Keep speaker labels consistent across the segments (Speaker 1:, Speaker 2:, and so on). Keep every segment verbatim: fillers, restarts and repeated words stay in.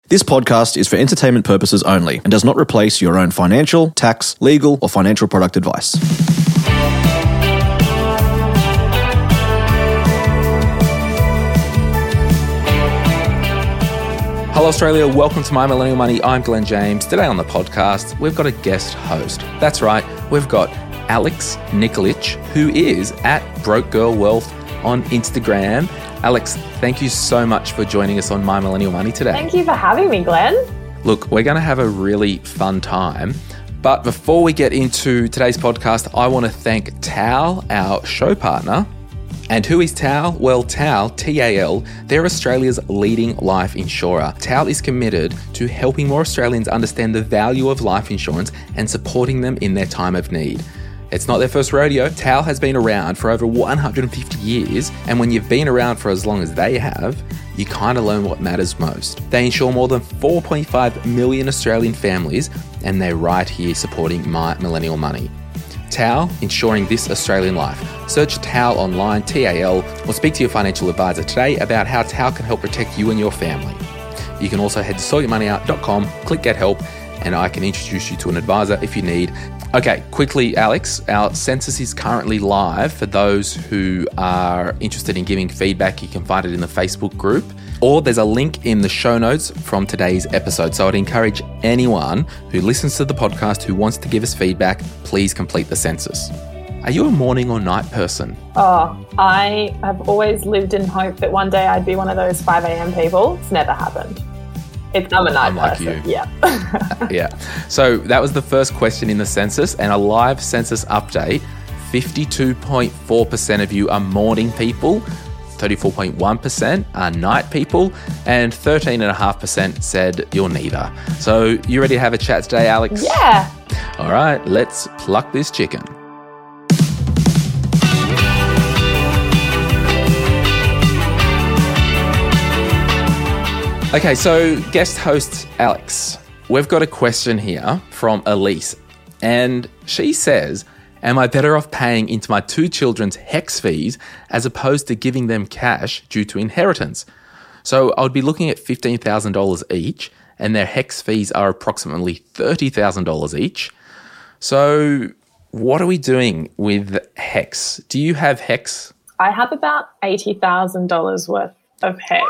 Speaker 1: This podcast is for entertainment purposes only and does not replace your own financial, tax, legal, or financial product advice.
Speaker 2: Hello Australia, welcome to My Millennial Money. I'm Glenn James. Today on the podcast, we've got a guest host. That's right, we've got Alex Nikolic, who is at Broke Girl Wealth on Instagram. Alex, thank you so much for joining us on My Millennial Money today.
Speaker 3: Thank you for having me, Glenn.
Speaker 2: Look, we're going to have a really fun time. But before we get into today's podcast, I want to thank Tal, our show partner. And who is Tal? Well, Tal, T A L, they're Australia's leading life insurer. Tal is committed to helping more Australians understand the value of life insurance and supporting them in their time of need. It's not their first rodeo. Tal has been around for over one hundred fifty years, and when you've been around for as long as they have, you kind of learn what matters most. They insure more than four point five million Australian families, and they're right here supporting My Millennial Money. Tal, insuring this Australian life. Search Tal online, T A L, or speak to your financial advisor today about how Tal can help protect you and your family. You can also head to sort your money out dot com, click Get Help, and I can introduce you to an advisor if you need. Okay, quickly, Alex, our census is currently live. For those who are interested in giving feedback, you can find it in the Facebook group, or there's a link in the show notes from today's episode. So I'd encourage anyone who listens to the podcast who wants to give us feedback, please complete the census. Are you a morning or night person?
Speaker 3: Oh, I have always lived in hope that one day I'd be one of those five a.m. people. It's never happened. It's, I'm a night
Speaker 2: I'm like
Speaker 3: person.
Speaker 2: you.
Speaker 3: Yeah.
Speaker 2: Yeah. So that was the first question in the census, and a live census update. fifty-two point four percent of you are morning people, thirty-four point one percent are night people, and thirteen point five percent said you're neither. So you ready to have a chat today, Alex?
Speaker 3: Yeah.
Speaker 2: All right, let's pluck this chicken. Okay, so guest host Alex, we've got a question here from Elise, and she says, am I better off paying into my two children's HECS fees as opposed to giving them cash due to inheritance? So I would be looking at fifteen thousand dollars each, and their HECS fees are approximately thirty thousand dollars each. So what are we doing with HECS? Do you have HECS?
Speaker 3: I have about eighty thousand dollars worth of HECS.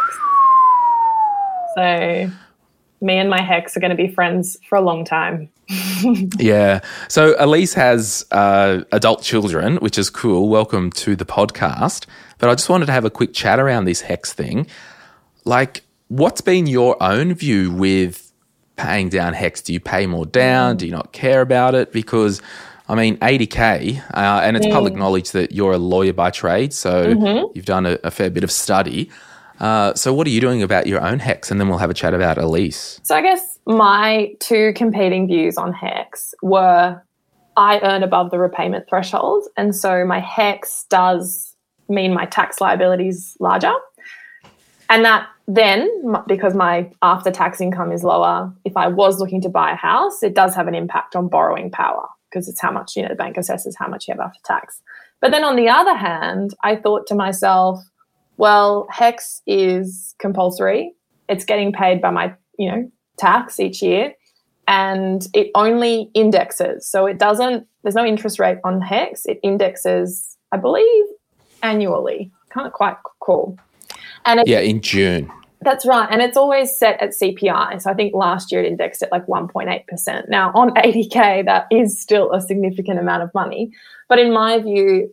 Speaker 3: So me and my HECS are going to be friends for a long time.
Speaker 2: Yeah. So Elise has uh, adult children, which is cool. Welcome to the podcast. But I just wanted to have a quick chat around this HECS thing. Like, what's been your own view with paying down HECS? Do you pay more down? Do you not care about it? Because, I mean, eighty K, uh, and it's mm. public knowledge that you're a lawyer by trade, so mm-hmm. you've done a, a fair bit of study. Uh, so what are you doing about your own HECS? And then we'll have a chat about Elise.
Speaker 3: So I guess my two competing views on HECS were I earn above the repayment threshold, and so my HECS does mean my tax liability is larger. And that then, because my after-tax income is lower, if I was looking to buy a house, it does have an impact on borrowing power because it's how much, you know, the bank assesses how much you have after tax. But then on the other hand, I thought to myself, well, HECS is compulsory. It's getting paid by my, you know, tax each year, and it only indexes. So it doesn't, there's no interest rate on HECS. It indexes, I believe, annually. Kind of quite cool. And
Speaker 2: yeah, in June.
Speaker 3: That's right. And it's always set at C P I. So I think last year it indexed at like one point eight percent. Now on eighty K, that is still a significant amount of money. But in my view,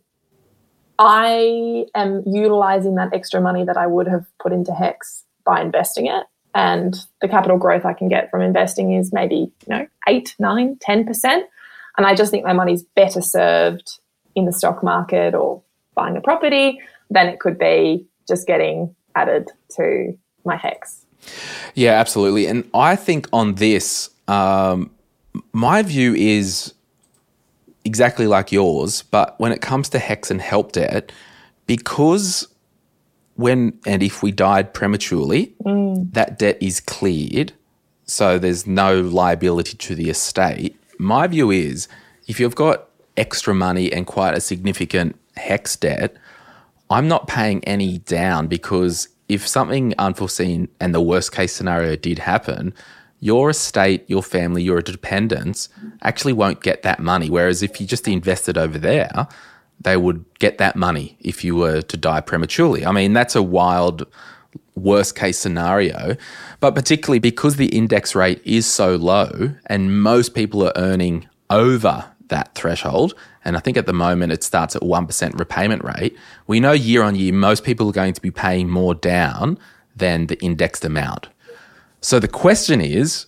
Speaker 3: I am utilising that extra money that I would have put into HECS by investing it, and the capital growth I can get from investing is maybe, you know, eight, nine, ten percent. And I just think my money's better served in the stock market or buying a property than it could be just getting added to my HECS.
Speaker 2: Yeah, absolutely. And I think on this, um, my view is exactly like yours, but when it comes to HECS and help debt, because when and if we died prematurely, mm. that debt is cleared, so there's no liability to the estate. My view is if you've got extra money and quite a significant HECS debt, I'm not paying any down because if something unforeseen and the worst case scenario did happen, your estate, your family, your dependents actually won't get that money. Whereas if you just invested over there, they would get that money if you were to die prematurely. I mean, that's a wild worst case scenario, but particularly because the index rate is so low and most people are earning over that threshold, and I think at the moment it starts at one percent repayment rate, we know year on year most people are going to be paying more down than the indexed amount. So the question is,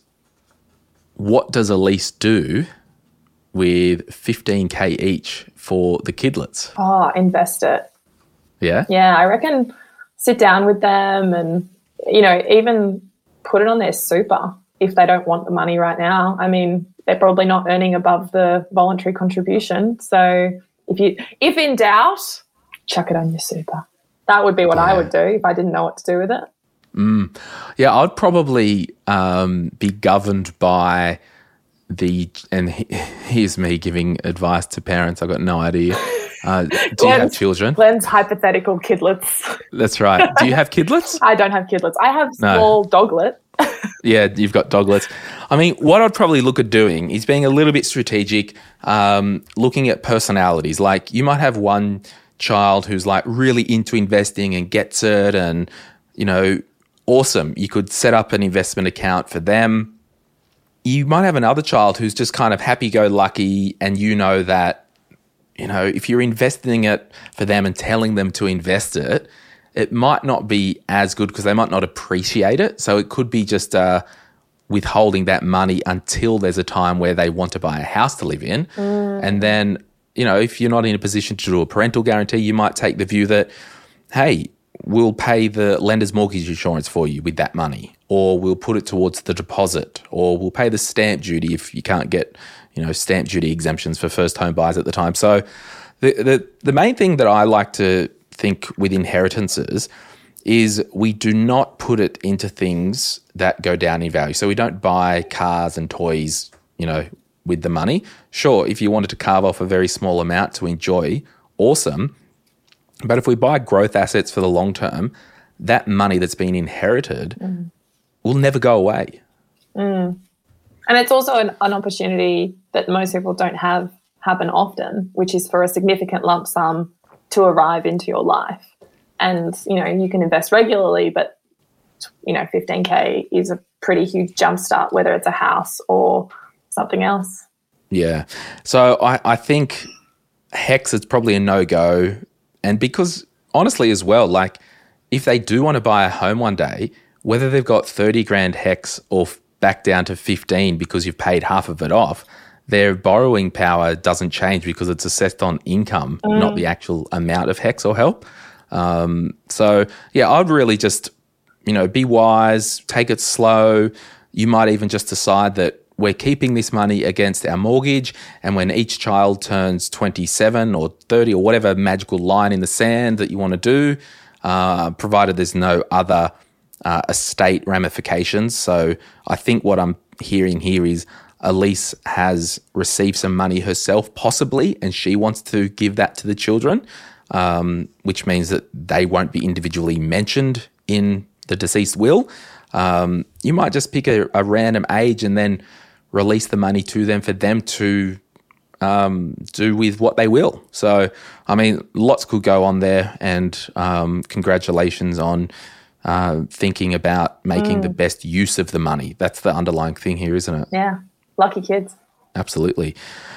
Speaker 2: what does Elise do with fifteen K each for the kidlets?
Speaker 3: Oh, invest it.
Speaker 2: Yeah?
Speaker 3: Yeah, I reckon sit down with them and, you know, even put it on their super if they don't want the money right now. I mean, they're probably not earning above the voluntary contribution. So if you, if in doubt, chuck it on your super. That would be what
Speaker 2: Yeah.
Speaker 3: I would do if I didn't know what to do with it.
Speaker 2: Mm. Yeah, I'd probably um, be governed by the, and he, here's me giving advice to parents. I've got no idea. Uh, do you
Speaker 3: Glenn's,
Speaker 2: have children?
Speaker 3: Glenn's hypothetical kidlets.
Speaker 2: That's right. Do you have kidlets?
Speaker 3: I don't have kidlets. I have
Speaker 2: No.
Speaker 3: small doglet.
Speaker 2: Yeah, you've got doglets. I mean, what I'd probably look at doing is being a little bit strategic, um, looking at personalities. Like you might have one child who's like really into investing and gets it and, you know, awesome. You could set up an investment account for them. You might have another child who's just kind of happy-go-lucky and you know that, you know, if you're investing it for them and telling them to invest it, it might not be as good because they might not appreciate it. So it could be just uh, withholding that money until there's a time where they want to buy a house to live in. Mm. And then, you know, if you're not in a position to do a parental guarantee, you might take the view that, hey, we'll pay the lender's mortgage insurance for you with that money, or we'll put it towards the deposit, or we'll pay the stamp duty if you can't get, you know, stamp duty exemptions for first home buyers at the time. So the the, the main thing that I like to think with inheritances is we do not put it into things that go down in value. So we don't buy cars and toys, you know, with the money. Sure, if you wanted to carve off a very small amount to enjoy, awesome. But if we buy growth assets for the long term, that money that's been inherited mm. will never go away.
Speaker 3: Mm. And it's also an, an opportunity that most people don't have happen often, which is for a significant lump sum to arrive into your life. And, you know, you can invest regularly, but, you know, fifteen K is a pretty huge jumpstart, whether it's a house or something else.
Speaker 2: Yeah. So I, I think HEX is probably a no-go. And because honestly as well, like if they do want to buy a home one day, whether they've got thirty grand HEX or back down to fifteen because you've paid half of it off, their borrowing power doesn't change because it's assessed on income, mm. not the actual amount of HEX or help. Um, so, yeah, I'd really just, you know, be wise, take it slow. You might even just decide that we're keeping this money against our mortgage, and when each child turns twenty-seven or thirty or whatever magical line in the sand that you want to do, uh, provided there's no other uh, estate ramifications. So I think what I'm hearing here is Elise has received some money herself possibly, and she wants to give that to the children, um, which means that they won't be individually mentioned in the deceased will. Um, you might just pick a, a random age and then release the money to them for them to um, do with what they will. So, I mean, lots could go on there, and um, congratulations on uh, thinking about making mm. the best use of the money. That's the underlying thing here, isn't it?
Speaker 3: Yeah, lucky kids.
Speaker 2: Absolutely.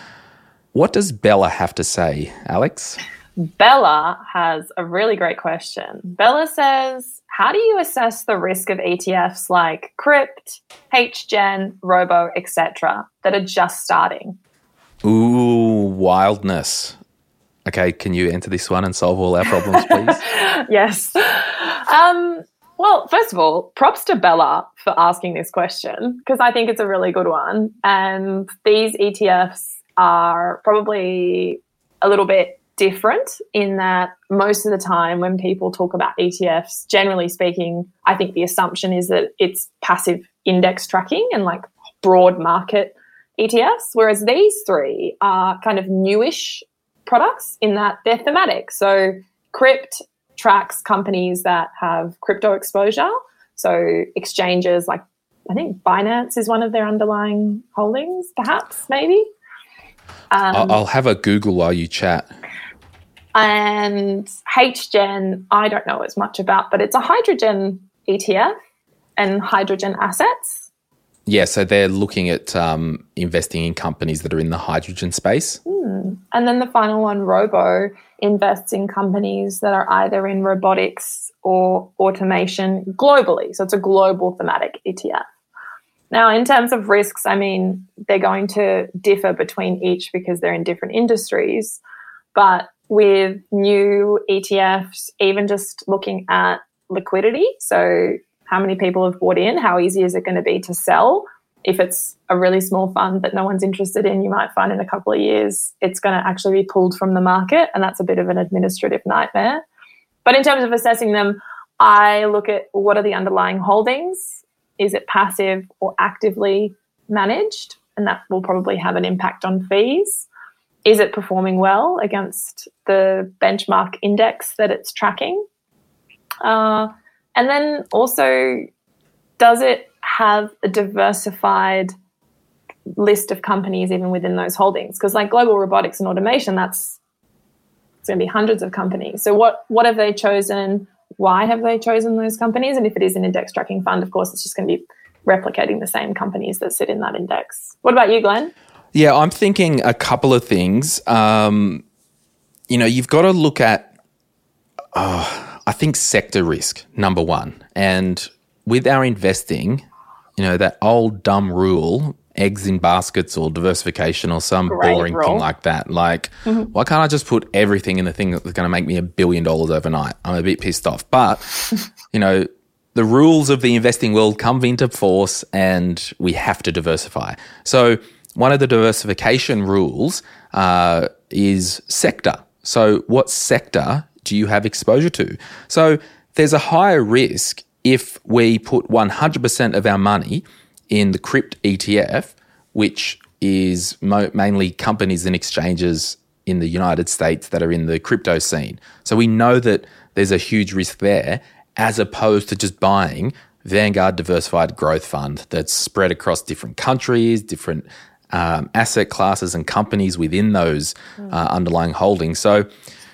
Speaker 2: What does Bella have to say, Alex?
Speaker 3: Bella has a really great question. Bella says, how do you assess the risk of E T Fs like Crypt, H Gen, Robo, et cetera that are just starting?
Speaker 2: Ooh, wildness. Okay, can you enter this one and solve all our problems, please?
Speaker 3: Yes. Um, well, first of all, props to Bella for asking this question because I think it's a really good one. And these E T Fs are probably a little bit different in that most of the time when people talk about E T Fs, generally speaking, I think the assumption is that it's passive index tracking and like broad market E T Fs, whereas these three are kind of newish products in that they're thematic. So Crypt tracks companies that have crypto exposure. So exchanges like, I think Binance is one of their underlying holdings, perhaps, maybe. Um,
Speaker 2: I'll, I'll have a Google while you chat.
Speaker 3: And HGen, I don't know as much about, but it's a hydrogen E T F and hydrogen assets.
Speaker 2: Yeah, so they're looking at um, investing in companies that are in the hydrogen space.
Speaker 3: Hmm. And then the final one, Robo, invests in companies that are either in robotics or automation globally. So it's a global thematic E T F. Now, in terms of risks, I mean, they're going to differ between each because they're in different industries. But with new E T Fs, even just looking at liquidity, so how many people have bought in, how easy is it going to be to sell? If it's a really small fund that no one's interested in, you might find in a couple of years it's going to actually be pulled from the market, and that's a bit of an administrative nightmare. But in terms of assessing them, I look at what are the underlying holdings. Is it passive or actively managed? And that will probably have an impact on fees. Is it performing well against the benchmark index that it's tracking? Uh, and then also, does it have a diversified list of companies even within those holdings? Because like global robotics and automation, that's it's going to be hundreds of companies. So what, what have they chosen? Why have they chosen those companies? And if it is an index tracking fund, of course, it's just going to be replicating the same companies that sit in that index. What about you, Glenn?
Speaker 2: Yeah, I'm thinking a couple of things. Um, you know, you've got to look at, uh, I think, sector risk, number one. And with our investing, you know, that old dumb rule, eggs in baskets or diversification or some
Speaker 3: Great
Speaker 2: boring
Speaker 3: rule.
Speaker 2: thing like that. Like, mm-hmm. why can't I just put everything in the thing that's going to make me a billion dollars overnight? I'm a bit pissed off. But, you know, the rules of the investing world come into force and we have to diversify. So one of the diversification rules uh, is sector. So what sector do you have exposure to? So there's a higher risk if we put one hundred percent of our money in the Crypt E T F, which is mo- mainly companies and exchanges in the United States that are in the crypto scene. So we know that there's a huge risk there, as opposed to just buying Vanguard Diversified Growth Fund that's spread across different countries, different um, asset classes and companies within those uh, underlying holdings. So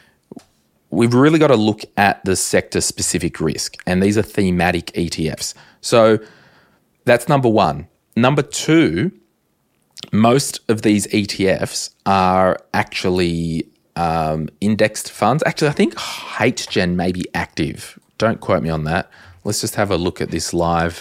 Speaker 2: we've really got to look at the sector-specific risk, and these are thematic E T Fs. So that's number one. Number two, most of these E T Fs are actually um, indexed funds. Actually, I think HGen may be active. Don't quote me on that. Let's just have a look at this live.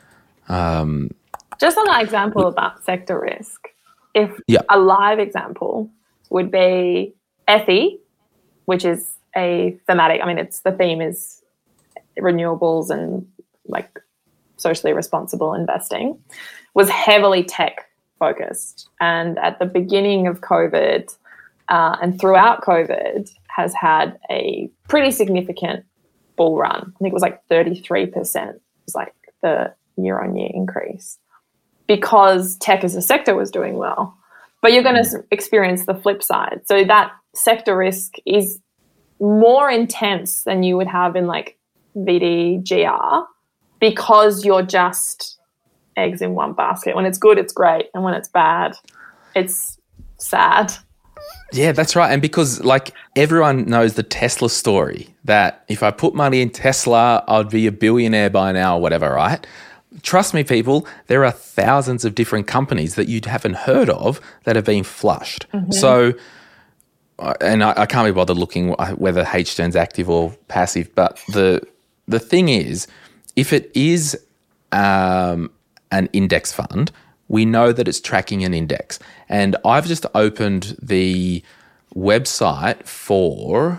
Speaker 2: Um,
Speaker 3: just on that example about sector risk, if
Speaker 2: yeah.
Speaker 3: a live example would be F E, which is a thematic, I mean, it's the theme is renewables and like socially responsible investing, was heavily tech focused. And at the beginning of COVID uh, and throughout COVID has had a pretty significant bull run. I think it was like thirty-three percent was like the year-on-year increase because tech as a sector was doing well. But you're going to experience the flip side. So that sector risk is more intense than you would have in like V D G R because you're just eggs in one basket. When it's good, it's great. And when it's bad, it's sad.
Speaker 2: Yeah, that's right. And because like everyone knows the Tesla story, that if I put money in Tesla, I'd be a billionaire by now or whatever, right? Trust me, people, there are thousands of different companies that you haven't heard of that have been flushed. Mm-hmm. So, and I, I can't be bothered looking whether HGen's active or passive, but the the thing is, if it is um, an index fund, we know that it's tracking an index. And I've just opened the website for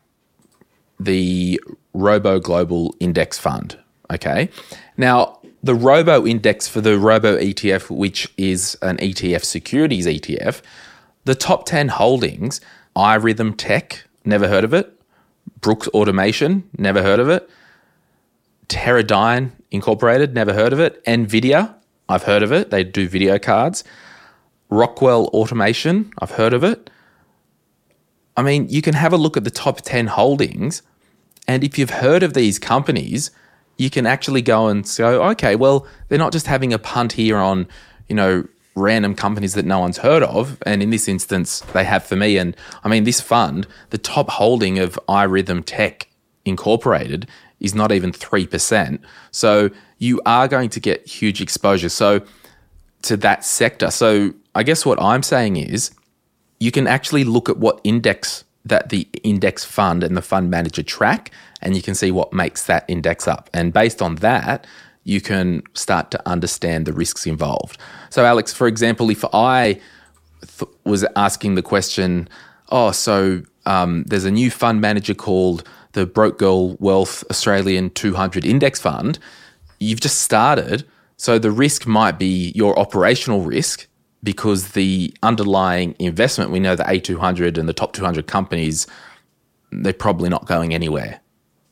Speaker 2: the Robo Global Index Fund, okay? Now, the Robo Index for the Robo E T F, which is an E T F securities E T F, the top ten holdings, iRhythm Tech, never heard of it. Brooks Automation, never heard of it. Teradyne Incorporated, never heard of it. NVIDIA, I've heard of it. They do video cards. Rockwell Automation, I've heard of it. I mean, you can have a look at the top ten holdings And if you've heard of these companies, you can actually go and go, okay, well, they're not just having a punt here on, you know, random companies that no one's heard of. And in this instance, they have for me. And I mean, this fund, the top holding of iRhythm Tech Incorporated is not even three percent. So you are going to get huge exposure so to that sector. So I guess what I'm saying is you can actually look at what index that the index fund and the fund manager track, and you can see what makes that index up. And based on that, you can start to understand the risks involved. So Alex, for example, if I th- was asking the question, oh, so um, there's a new fund manager called the Broke Girl Wealth Australian two hundred Index Fund, you've just started. So the risk might be your operational risk, because the underlying investment, we know the A two hundred and the top two hundred companies, they're probably not going anywhere.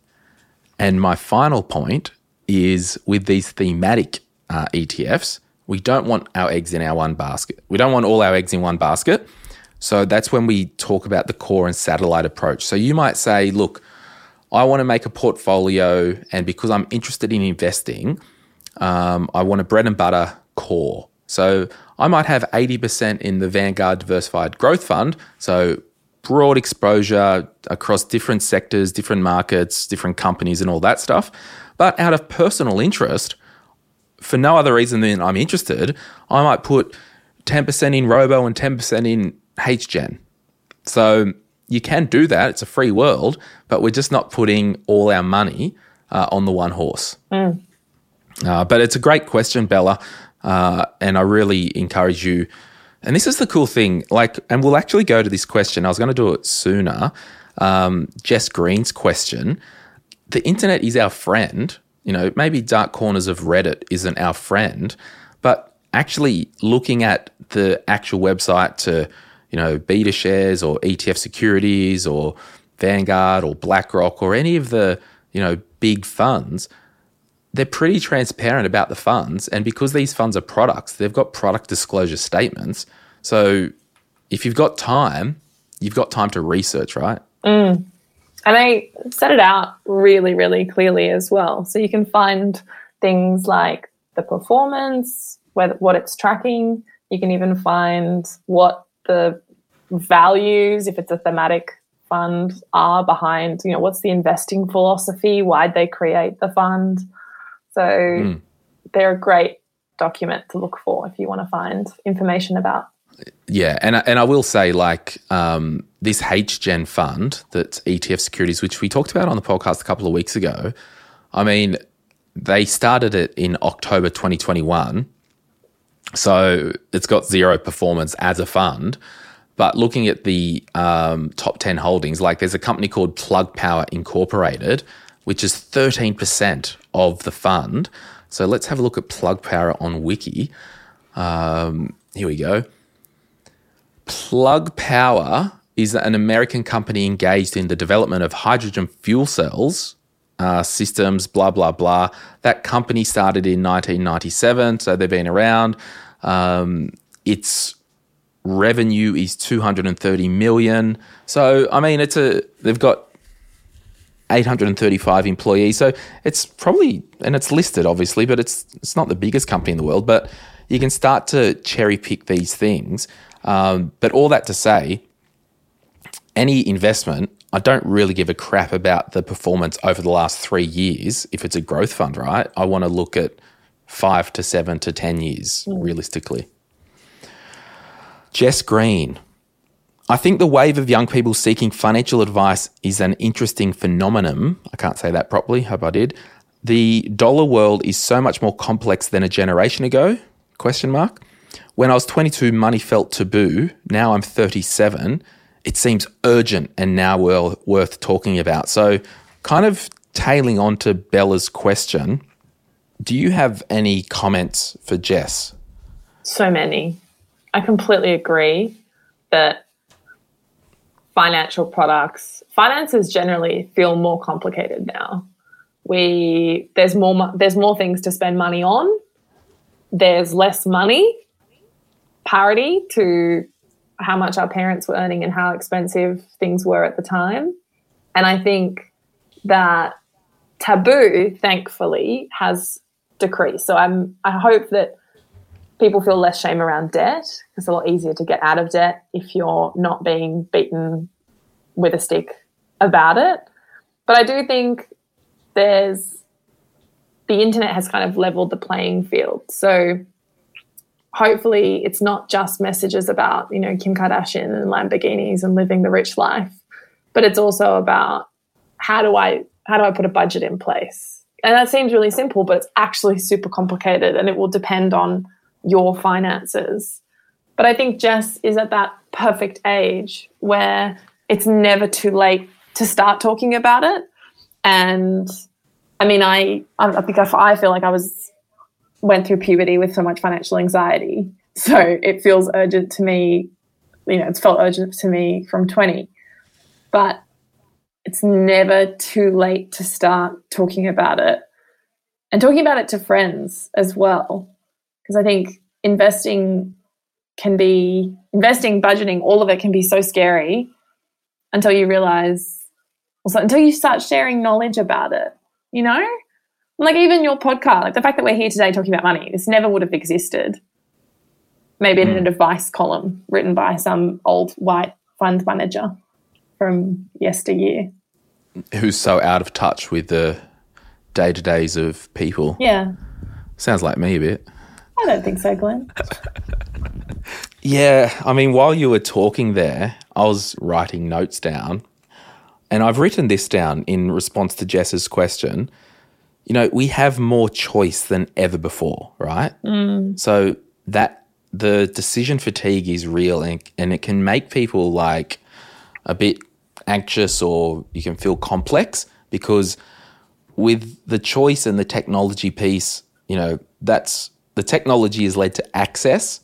Speaker 2: And my final point is with these thematic uh, E T Fs, we don't want our eggs in our one basket. We don't want all our eggs in one basket. So that's when we talk about the core and satellite approach. So you might say, look, I want to make a portfolio, and because I'm interested in investing, um, I want a bread and butter core. So I might have eighty percent in the Vanguard Diversified Growth Fund, so broad exposure across different sectors, different markets, different companies and all that stuff. But out of personal interest, for no other reason than I'm interested, I might put ten percent in Robo and ten percent in H Gen. So you can do that. It's a free world, but we're just not putting all our money uh, on the one horse.
Speaker 3: Mm.
Speaker 2: Uh, but it's a great question, Bella. Uh, and I really encourage you. And this is the cool thing, like, and we'll actually go to this question. I was going to do it sooner. Um, Jess Green's question. The internet is our friend. You know, maybe dark corners of Reddit isn't our friend, but actually looking at the actual website to, you know, beta shares or E T F securities or Vanguard or BlackRock or any of the, you know, big funds, they're pretty transparent about the funds. And because these funds are products, they've got product disclosure statements. So if you've got time, you've got time to research, right?
Speaker 3: Mm. And they set it out really, really clearly as well. So you can find things like the performance, whether, what it's tracking. You can even find what the values, if it's a thematic fund, are behind, you know, what's the investing philosophy, why'd they create the fund. So mm. they're a great document to look for if you want to find information about.
Speaker 2: Yeah, and, and I will say, like, um, this H Gen fund that's E T F securities, which we talked about on the podcast a couple of weeks ago, I mean, they started it in October twenty twenty-one, so it's got zero performance as a fund. But looking at the um, top ten holdings, like there's a company called Plug Power Incorporated, which is thirteen percent of the fund. So let's have a look at Plug Power on Wiki. Um, here we go. Plug Power is an American company engaged in the development of hydrogen fuel cells uh, systems, blah, blah, blah. That company started in nineteen ninety-seven, so they've been around. Um, its revenue is two hundred thirty million dollars. So, I mean, it's a they've got eight hundred thirty-five employees. So it's probably, and it's listed obviously, but it's it's not the biggest company in the world. But you can start to cherry pick these things. Um, but all that to say, any investment, I don't really give a crap about the performance over the last three years. If it's a growth fund, right? I want to look at five to seven to ten years mm. realistically. Jess Green. I think the wave of young people seeking financial advice is an interesting phenomenon. I can't say that properly. Hope I did. The dollar world is so much more complex than a generation ago? Question mark. When I was twenty-two, money felt taboo. Now I'm thirty-seven. It seems urgent and now well worth talking about. So kind of tailing on to Bella's question, do you have any comments for Jess?
Speaker 3: So many. I completely agree that financial products, finances generally feel more complicated now. We there's more there's more things to spend money on. There's less money, parity to how much our parents were earning and how expensive things were at the time. And I think that taboo, thankfully, has decreased. So I'm I hope that people feel less shame around debt. It's a lot easier to get out of debt if you're not being beaten with a stick about it. But I do think there's the internet has kind of leveled the playing field. So hopefully it's not just messages about, you know, Kim Kardashian and Lamborghinis and living the rich life, but it's also about how do I how do I put a budget in place? And that seems really simple, but it's actually super complicated, and it will depend on your finances. But I think Jess is at that perfect age where it's never too late to start talking about it. And I mean, I I think I feel like I was went through puberty with so much financial anxiety, so it feels urgent to me. You know, it's felt urgent to me from twenty, but it's never too late to start talking about it and talking about it to friends as well. Because I think investing can be, investing, budgeting, all of it can be so scary until you realize, also until you start sharing knowledge about it, you know? Like even your podcast, like the fact that we're here today talking about money, this never would have existed. Maybe in
Speaker 2: Mm.
Speaker 3: an advice column written by some old white fund manager from yesteryear.
Speaker 2: Who's so out of touch with the day-to-days of people.
Speaker 3: Yeah.
Speaker 2: Sounds like me a bit.
Speaker 3: I don't think so, Glenn.
Speaker 2: Yeah, I mean, while you were talking there, I was writing notes down, and I've written this down in response to Jess's question. You know, we have more choice than ever before, right?
Speaker 3: Mm.
Speaker 2: So that the decision fatigue is real, and, and it can make people like a bit anxious, or you can feel complex, because with the choice and the technology piece, you know, that's the technology has led to access,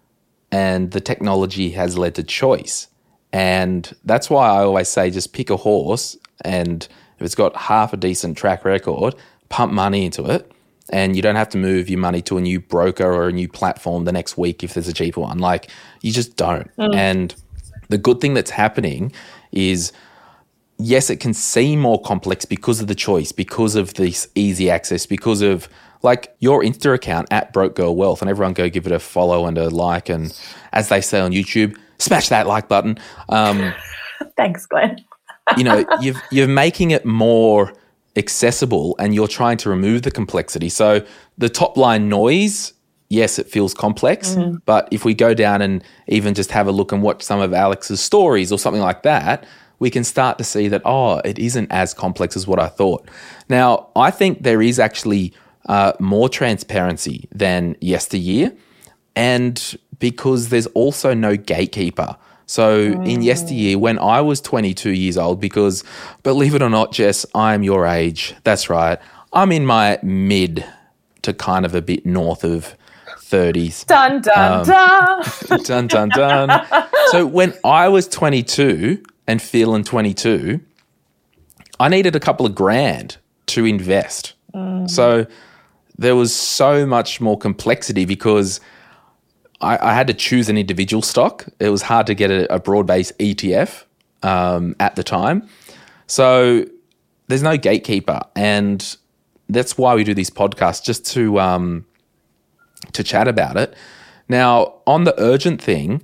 Speaker 2: and the technology has led to choice. And that's why I always say just pick a horse, and if it's got half a decent track record, pump money into it, and you don't have to move your money to a new broker or a new platform the next week if there's a cheaper one. Like, you just don't. Mm. And the good thing that's happening is, yes, it can seem more complex because of the choice, because of this easy access, because of like your Insta account at Broke Girl Wealth, and everyone go give it a follow and a like, and as they say on YouTube, smash that like button. Um,
Speaker 3: Thanks, Glenn.
Speaker 2: you know, you've, you're making it more accessible, and you're trying to remove the complexity. So the top line noise, yes, it feels complex, mm. but if we go down and even just have a look and watch some of Alex's stories or something like that, we can start to see that, oh, it isn't as complex as what I thought. Now, I think there is actually uh, more transparency than yesteryear, and because there's also no gatekeeper. So mm. in yesteryear, when I was twenty-two years old, because believe it or not, Jess, I'm your age. That's right. I'm in my mid to kind of a bit north of thirties.
Speaker 3: Dun, dun,
Speaker 2: um,
Speaker 3: dun.
Speaker 2: Dun, dun, dun. So when I was twenty-two and feeling twenty-two, I needed a couple of grand to invest. Mm. So there was so much more complexity because I, I had to choose an individual stock. It was hard to get a, a broad-based E T F um, at the time. So there's no gatekeeper, and that's why we do these podcasts, just to um, to chat about it. Now, on the urgent thing,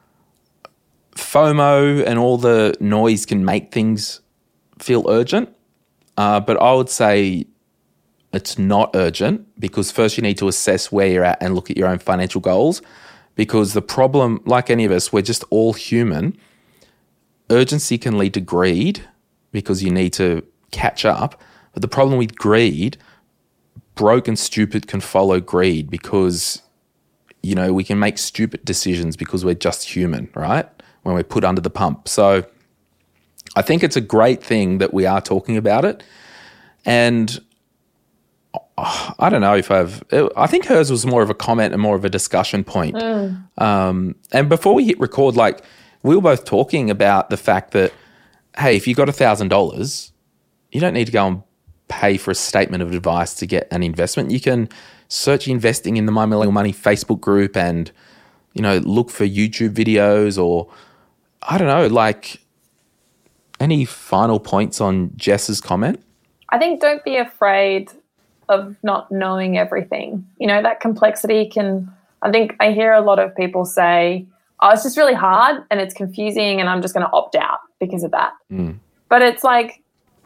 Speaker 2: FOMO and all the noise can make things feel urgent, uh, but I would say it's not urgent, because first you need to assess where you're at and look at your own financial goals, because the problem, like any of us, we're just all human. Urgency can lead to greed because you need to catch up, but the problem with greed, broke and stupid can follow greed, because, you know, we can make stupid decisions because we're just human, right? When we're put under the pump. So I think it's a great thing that we are talking about it. And oh, I don't know if I've, I think hers was more of a comment and more of a discussion point. Mm. Um, and before we hit record, like, we were both talking about the fact that, hey, if you got a thousand dollars, you don't need to go and pay for a statement of advice to get an investment. You can search investing in the My Millennial Money Facebook group, and, you know, look for YouTube videos, or I don't know, like, Any final points on Jess's comment?
Speaker 3: I think don't be afraid of not knowing everything. You know, that complexity can, I think I hear a lot of people say, oh, it's just really hard and it's confusing and I'm just going to opt out because of that.
Speaker 2: Mm.
Speaker 3: But it's like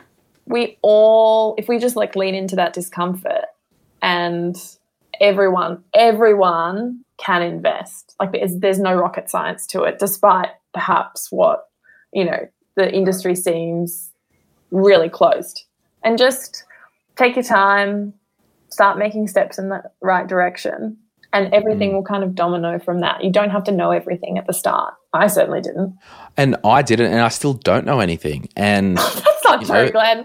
Speaker 3: we all, if we just like lean into that discomfort and everyone, everyone can invest. Like there's, there's no rocket science to it, despite perhaps what, you know, the industry seems really closed. And just take your time, start making steps in the right direction, and everything mm. will kind of domino from that. You don't have to know everything at the start. I certainly didn't.
Speaker 2: And I didn't, and I still don't know anything. And
Speaker 3: that's not true, know, Glenn.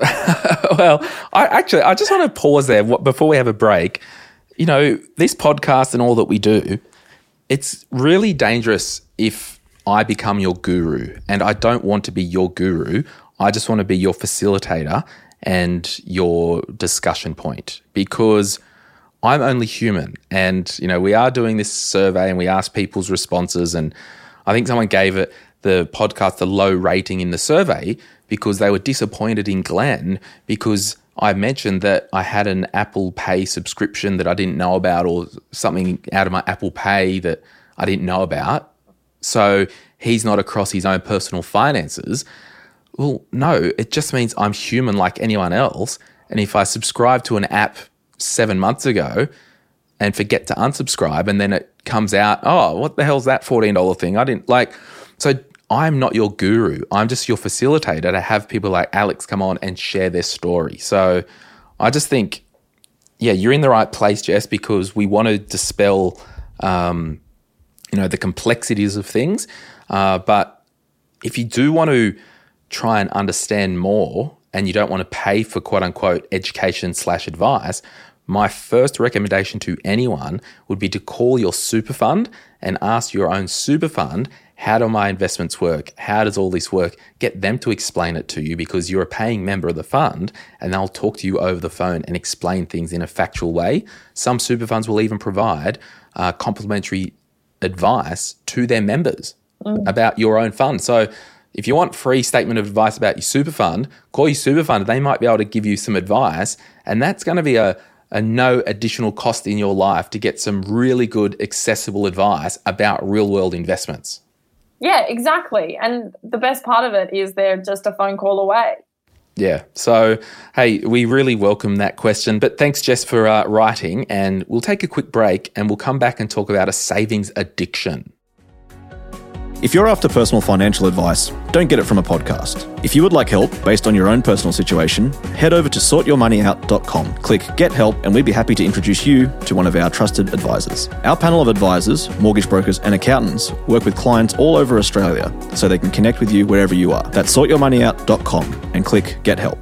Speaker 2: Well, I actually, I just want to pause there before we have a break. You know, this podcast and all that we do, it's really dangerous if I become your guru, and I don't want to be your guru. I just want to be your facilitator and your discussion point, because I'm only human. And, you know, we are doing this survey and we asked people's responses, and I think someone gave it, the podcast, a low rating in the survey because they were disappointed in Glenn because I mentioned that I had an Apple Pay subscription that I didn't know about, or something out of my Apple Pay that I didn't know about. So he's not across his own personal finances. Well, no, it just means I'm human like anyone else. And if I subscribe to an app seven months ago and forget to unsubscribe, and then it comes out, oh, what the hell's that fourteen dollars thing? I didn't like, so I'm not your guru. I'm just your facilitator to have people like Alex come on and share their story. So I just think, yeah, you're in the right place, Jess, because we want to dispel, um, you know, the complexities of things. Uh, but if you do want to try and understand more and you don't want to pay for quote unquote education slash advice, my first recommendation to anyone would be to call your super fund and ask your own super fund, how do my investments work? How does all this work? Get them to explain it to you, because you're a paying member of the fund and they'll talk to you over the phone and explain things in a factual way. Some super funds will even provide uh, complimentary advice to their members mm. about your own fund. So if you want free statement of advice about your super fund, call your super fund. They might be able to give you some advice, and that's going to be a, a no additional cost in your life to get some really good, accessible advice about real-world investments.
Speaker 3: Yeah, exactly. And the best part of it is they're just a phone call away.
Speaker 2: Yeah. So, hey, we really welcome that question. But thanks, Jess, for uh, writing. And we'll take a quick break and we'll come back and talk about a savings addiction.
Speaker 1: If you're after personal financial advice, don't get it from a podcast. If you would like help based on your own personal situation, head over to sort your money out dot com, click Get Help, and we'd be happy to introduce you to one of our trusted advisors. Our panel of advisors, mortgage brokers and accountants work with clients all over Australia so they can connect with you wherever you are. That's sort your money out dot com and click Get Help.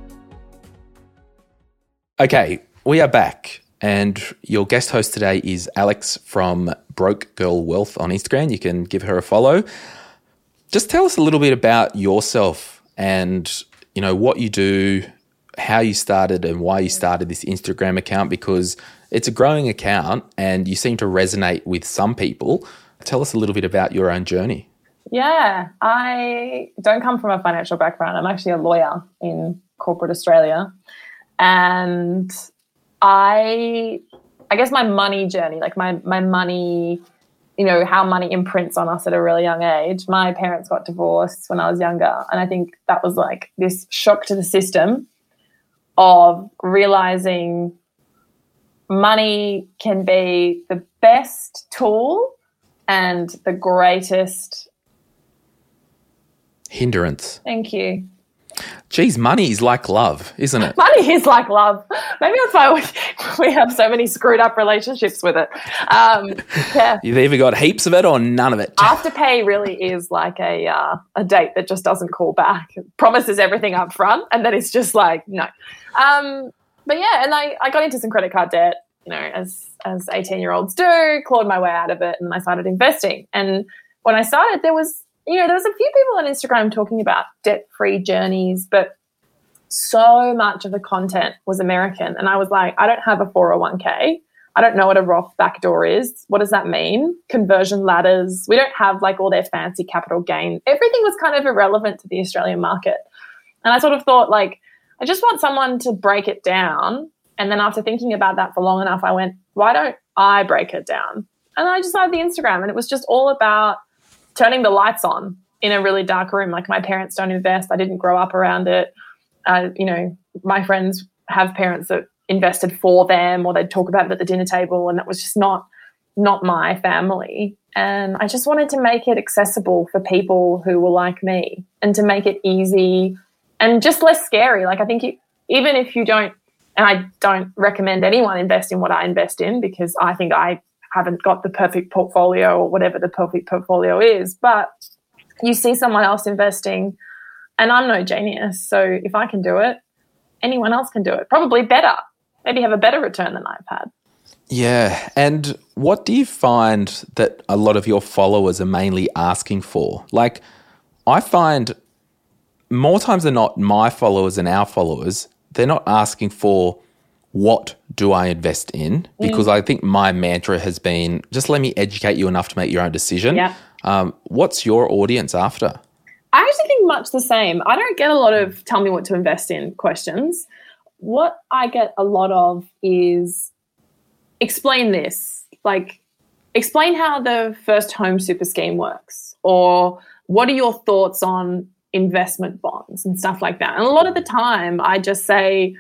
Speaker 2: Okay, we are back. And your guest host today is Alex from Broke Girl Wealth on Instagram. You can give her a follow. Just tell us a little bit about yourself and, you know, what you do, how you started and why you started this Instagram account, because it's a growing account and you seem to resonate with some people. Tell us a little bit about your own journey.
Speaker 3: Yeah, I don't come from a financial background. I'm actually a lawyer in corporate Australia. And I I guess my money journey, like my my money, you know, how money imprints on us at a really young age. My parents got divorced when I was younger, and I think that was like this shock to the system of realizing money can be the best tool and the greatest
Speaker 2: hindrance.
Speaker 3: Thank you.
Speaker 2: Geez, money is like love, isn't it?
Speaker 3: Money is like love. Maybe that's why we, we have so many screwed up relationships with it. Um, yeah.
Speaker 2: You've either got heaps of it or none of it.
Speaker 3: Afterpay really is like a uh, a date that just doesn't call back. It promises everything up front, and then it's just like, no. Um, but yeah, and I, I got into some credit card debt, you know, as as eighteen-year-olds do, clawed my way out of it, and I started investing. And when I started, there was You know, there was a few people on Instagram talking about debt-free journeys, but so much of the content was American. And I was like, I don't have a four oh one k. I don't know what a Roth backdoor is. What does that mean? Conversion ladders. We don't have like all their fancy capital gain. Everything was kind of irrelevant to the Australian market. And I sort of thought like, I just want someone to break it down. And then after thinking about that for long enough, I went, why don't I break it down? And I just started the Instagram, and it was just all about turning the lights on in a really dark room. Like, my parents don't invest. I didn't grow up around it. Uh, you know, my friends have parents that invested for them, or they'd talk about it at the dinner table, and that was just not not my family. And I just wanted to make it accessible for people who were like me, and to make it easy and just less scary. Like, I think you, even if you don't, and I don't recommend anyone invest in what I invest in, because I think I haven't got the perfect portfolio or whatever the perfect portfolio is, but you see someone else investing, and I'm no genius. So if I can do it, anyone else can do it. Probably better. Maybe have a better return than I've had.
Speaker 2: Yeah. And what do you find that a lot of your followers are mainly asking for? Like, I find more times than not, my followers and our followers, they're not asking for what do I invest in, because mm. I think my mantra has been just let me educate you enough to make your own decision.
Speaker 3: Yeah.
Speaker 2: Um, what's your audience after?
Speaker 3: I actually think much the same. I don't get a lot of tell me what to invest in questions. What I get a lot of is explain this, like explain how the first home super scheme works, or what are your thoughts on investment bonds and stuff like that. And a lot of the time I just say,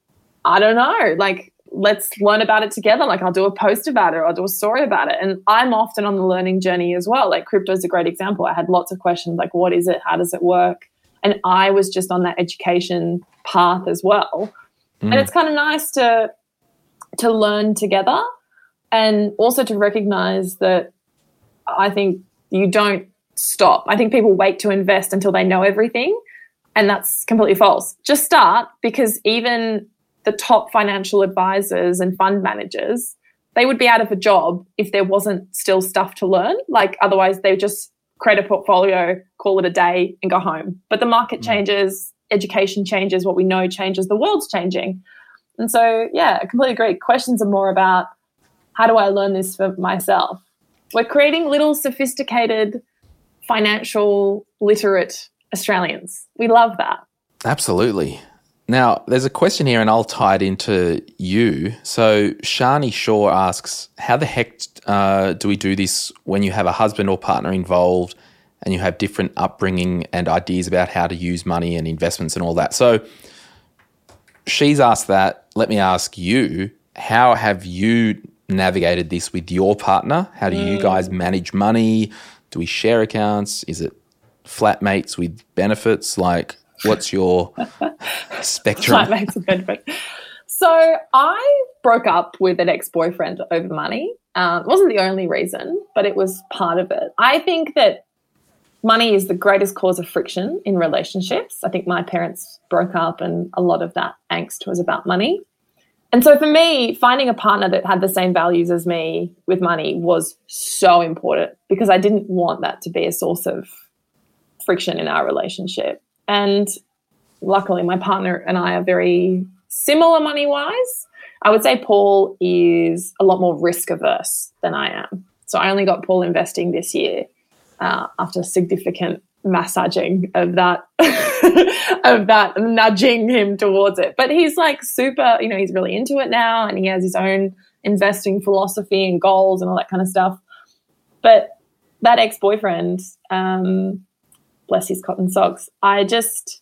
Speaker 3: I don't know, like, let's learn about it together. Like, I'll do a post about it, or I'll do a story about it. And I'm often on the learning journey as well. Like, crypto is a great example. I had lots of questions like, what is it? How does it work? And I was just on that education path as well. Mm. And it's kind of nice to to learn together, and also to recognize that I think you don't stop. I think people wait to invest until they know everything, and that's completely false. Just start, because even the top financial advisors and fund managers, they would be out of a job if there wasn't still stuff to learn. Like, otherwise they would just create a portfolio, call it a day, and go home. But the market changes, education changes, what we know changes, the world's changing. And so, yeah, I completely agree. Questions are more about, how do I learn this for myself? We're creating little sophisticated financial literate Australians. We love that.
Speaker 2: Absolutely. Now, there's a question here, and I'll tie it into you. So Shani Shaw asks, how the heck uh, do we do this when you have a husband or partner involved and you have different upbringing and ideas about how to use money and investments and all that? So she's asked that. Let me ask you, how have you navigated this with your partner? How do you guys manage money? Do we share accounts? Is it flatmates with benefits? Like, what's your spectrum?
Speaker 3: Flatmates with benefits. So I broke up with an ex-boyfriend over money. Um, it wasn't the only reason, but it was part of it. I think that money is the greatest cause of friction in relationships. I think my parents broke up, and a lot of that angst was about money. And so for me, finding a partner that had the same values as me with money was so important, because I didn't want that to be a source of friction in our relationship. And luckily, my partner and I are very similar money-wise. I would say Paul is a lot more risk-averse than I am. So I only got Paul investing this year uh, after significant massaging of that, of that, nudging him towards it. But he's like super, you know, he's really into it now, and he has his own investing philosophy and goals and all that kind of stuff. But that ex-boyfriend, um, bless his cotton socks, I just,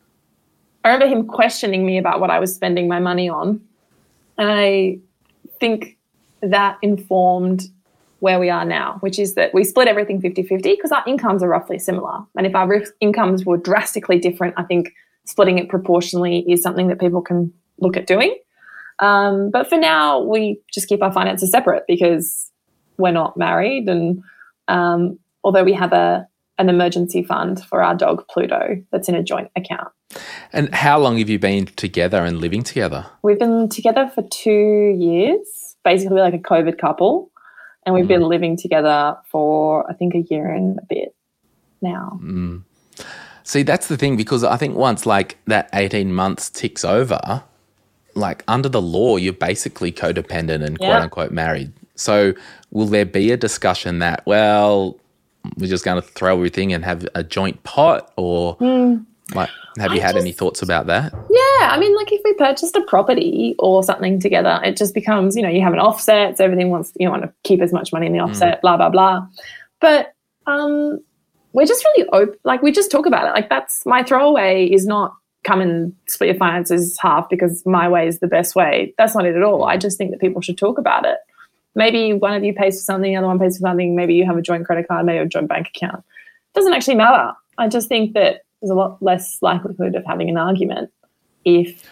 Speaker 3: I remember him questioning me about what I was spending my money on. And I think that informed where we are now, which is that we split everything fifty-fifty, because our incomes are roughly similar. And if our risk incomes were drastically different, I think splitting it proportionally is something that people can look at doing. Um, but for now, we just keep our finances separate, because we're not married. And um, although we have a an emergency fund for our dog Pluto that's in a joint account.
Speaker 2: And how long have you been together and living together?
Speaker 3: We've been together for two years, basically like a COVID couple. And we've mm. been living together for, I think, a year and a bit now.
Speaker 2: Mm. See, that's the thing, because I think once like that eighteen months ticks over, like under the law, you're basically codependent and
Speaker 3: Yeah.
Speaker 2: quote unquote married. So will there be a discussion that, well, we're just going to throw everything and have a joint pot, or
Speaker 3: Mm.
Speaker 2: like, have you
Speaker 3: I
Speaker 2: had
Speaker 3: just-
Speaker 2: any thoughts about that?
Speaker 3: Yeah, I mean, like if we purchased a property or something together, it just becomes, you know, you have an offset, so everything wants, you want to keep as much money in the offset, blah, blah, blah. But um, we're just really open, like we just talk about it. Like that's my throwaway is not come and split your finances half because my way is the best way. That's not it at all. I just think that people should talk about it. Maybe one of you pays for something, the other one pays for something. Maybe you have a joint credit card, maybe a joint bank account. It doesn't actually matter. I just think that there's a lot less likelihood of having an argument if...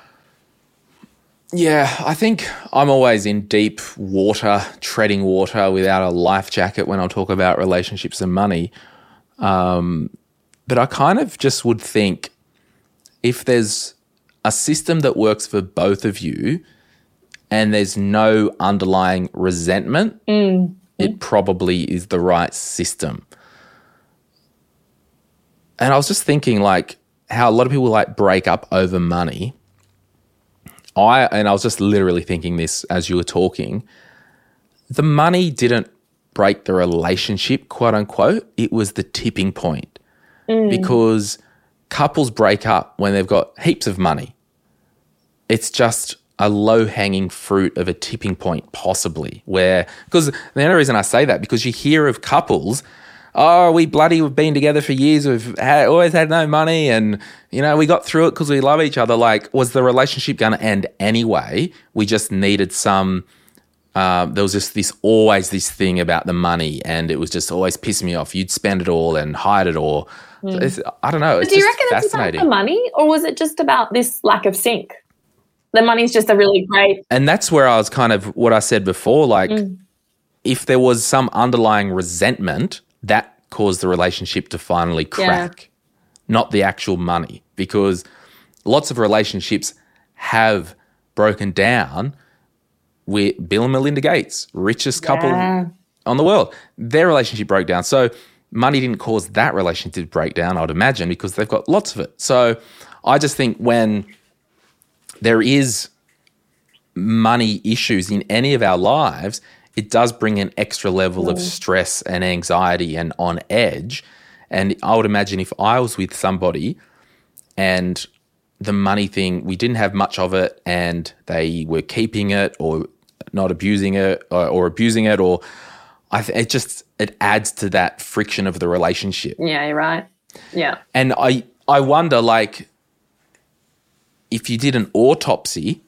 Speaker 2: Yeah, I think I'm always in deep water, treading water without a life jacket when I talk about relationships and money. Um, but I kind of just would think if there's a system that works for both of you and there's no underlying resentment,
Speaker 3: Mm.
Speaker 2: it probably is the right system. And I was just thinking like how a lot of people like break up over money. I and I was just literally thinking this as you were talking. The money didn't break the relationship, quote unquote. It was the tipping point.
Speaker 3: Mm.
Speaker 2: Because couples break up when they've got heaps of money. It's just a low-hanging fruit of a tipping point, possibly, where, because the only reason I say that, because you hear of couples, oh, we bloody have been together for years, we've had, always had no money, and, you know, we got through it because we love each other. Like, was the relationship going to end anyway? We just needed some, uh, there was just this, always this thing about the money, and it was just always pissing me off. You'd spend it all and hide it all.
Speaker 3: Mm.
Speaker 2: So it's, I don't know, it's
Speaker 3: But do you
Speaker 2: just
Speaker 3: reckon it's about
Speaker 2: fascinating.
Speaker 3: the money, or was it just about this lack of sync? The money's just a really great...
Speaker 2: And that's where I was kind of, what I said before, like,
Speaker 3: Mm.
Speaker 2: if there was some underlying resentment, that caused the relationship to finally crack, not the actual money. Because lots of relationships have broken down with Bill and Melinda Gates, richest couple
Speaker 3: Yeah.
Speaker 2: on the world. Their relationship broke down. So money didn't cause that relationship to break down, I'd imagine, because they've got lots of it. So I just think when there is money issues in any of our lives, it does bring an extra level of stress and anxiety and on edge. And I would imagine if I was with somebody and the money thing, we didn't have much of it and they were keeping it or not abusing it or, or abusing it, or I th- it just, it adds to that friction of the relationship.
Speaker 3: Yeah, you're right. Yeah.
Speaker 2: And I, I wonder, like, if you did an autopsy,